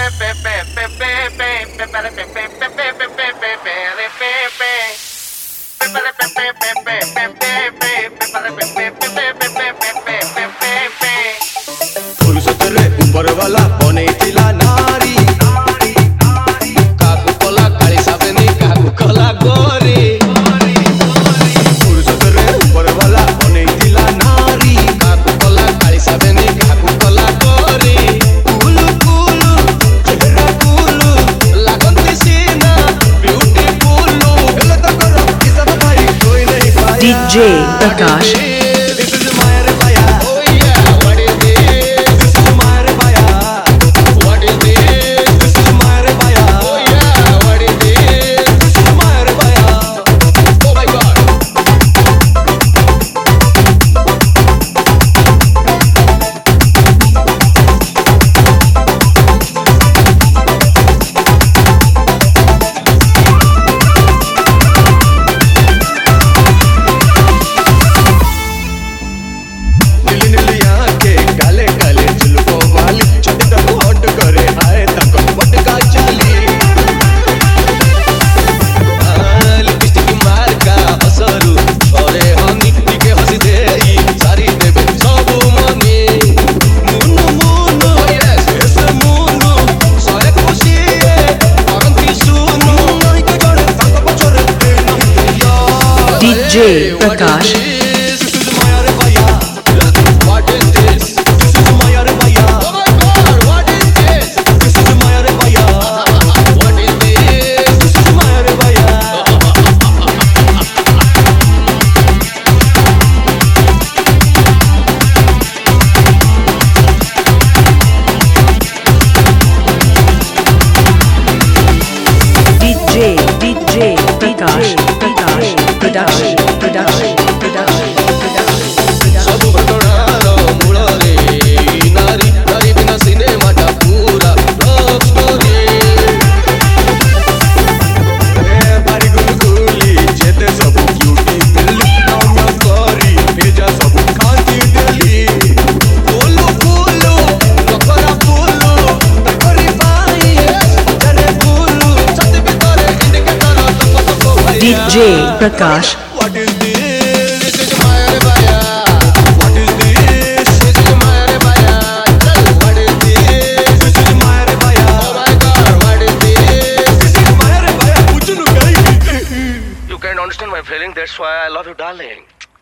फुर्सतरे ऊपर वाला बनेइथिला नारी काकू कला काली साबेनी काकू कला गोरी फुर्सतरे ऊपर वाला बनेइथिला नारी काकू कला काली साबेनी काकू कला गोरी कुलु कुलु चेहरा कुलु लागंती सीना ब्यूटीफुल हेले तो करो किसन भाई कोई नहीं पाया DJ Prakash DJ Prakash Production सब घटनार मूलरे नारी नारी बिना सिनेमाटा पूरा लव स्टोरी बारी गुलगुली जेते सब ब्यूटी दिल नाम करी भेजा सब खाती दिली बोलो बोलो लकरा बोलो तकरी पाई जरे बोलो छत भीतर इंडिकेटर तक भैया DJ Prakash What is this? This is my Arabaya. What is this? This is my Arabaya. What is this? This is my Arabaya. Oh my God, what is this? This is my Arabaya. You can't understand my feeling. That's why I love you, darling.